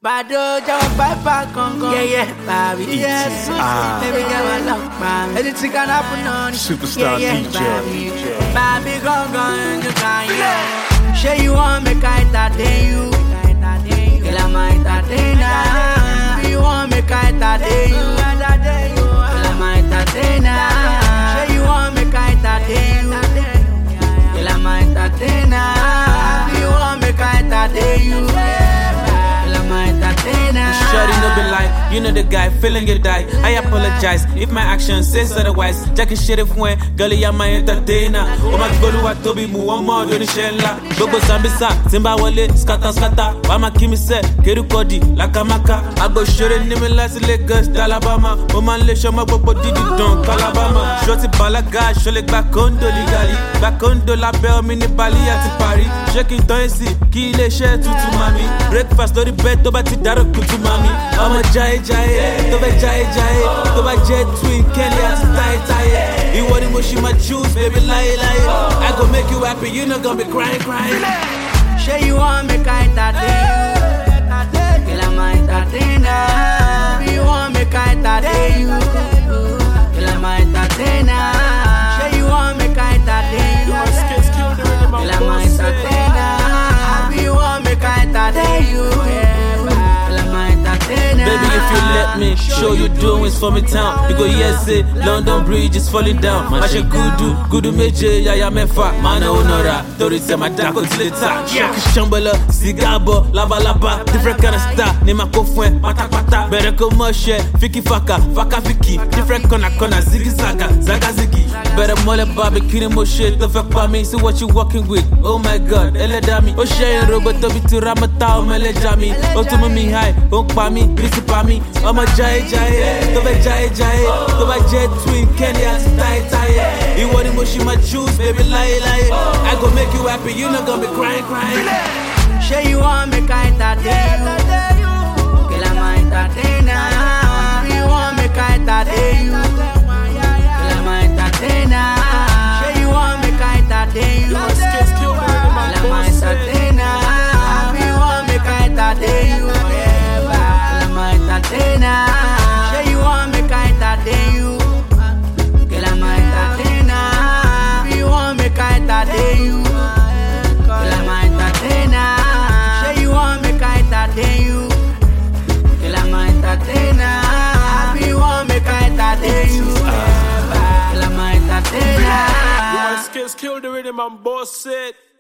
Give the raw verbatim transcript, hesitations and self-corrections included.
Bado jump back back on go. Yeah, yeah, baby. Yes, Ah. baby, girl, I love baby. Anything can happen on it. Superstar yeah, yeah, D J. Baby, baby, go go and you can yeah. Say you want me I entertain you. Girl, I'm entertainer. You want me I entertain you. Girl, I'm entertainer. Say you want me I entertain you. Girl, I'm entertainer. You want me I entertain you. Shorty no be like, you know the guy, feeling you die. I apologize if my actions says otherwise. Jackie shit if when, girlie I'm my entertainer. Oh my god, what to be mu one more than the shella. Gogo Zambisa, Timba Wale, Skata Skata. Wama Kimi said, Keru Kodi, Lakamaka. I go shorty name last Lagos, Alabama. Woman le shoma bobo didi don, Alabama. Shorty balaga, shole back on do legally. Back on do la belle mini Bali at Paris. Shaking Toynsi, ki le share tutu mami. Breakfast, do the bed, to bati daro kutu mami. I'm a jai jai, to be jai jai, to be jet twin, Kenny at tie tie. You want to mush my juice, baby, lie lie. I go make you happy, you not gonna be crying crying. Say you want me I entertain you. Girl, I'm entertainer. You want me I entertain you. Girl, I'm entertainer. Say you want me I entertain you. Girl, I'm entertainer. You want me I entertain you. Baby, if you let me show you doings for me town. You go yes say London Bridge is falling down. I should good do, good do meje ya ya mefa. Mana honora, tori se ma dako tileta. Shaki shambala, sigabo, laba laba. Different kind of star, ni makofwen, pata pata. Better come moshe, fiki faka, faka fiki. Different kona kona, ziggy zaga, zaga ziggy. Better mole barbecue ni moshe, to fuck by me. See what you walking with. Oh my God, ele dami. O share robot to be to ramata, o mele jami. O to me high, o pa me. Busy pa me, I'm a jai jai, to be jai jai, to be jet twin, Kenny at tie tie. You want to mush my juice, baby, lie lie. I go make you happy, you not gonna be crying crying. Say you want me I entertain you. Girl, I'm entertainer. You want me I entertain you. Girl, I'm entertainer. Say you want me I entertain you. Girl, I'm entertainer. You want me I entertain you. Entertainer. Say you want me I entertain you. Girl, I'm entertainer. You want me I entertain you. Girl, I'm entertainer. Say you want me I entertain you. Girl, I'm entertainer. You want me I entertain you. Girl, I'm entertainer. My skills kill the rhythm and boss it.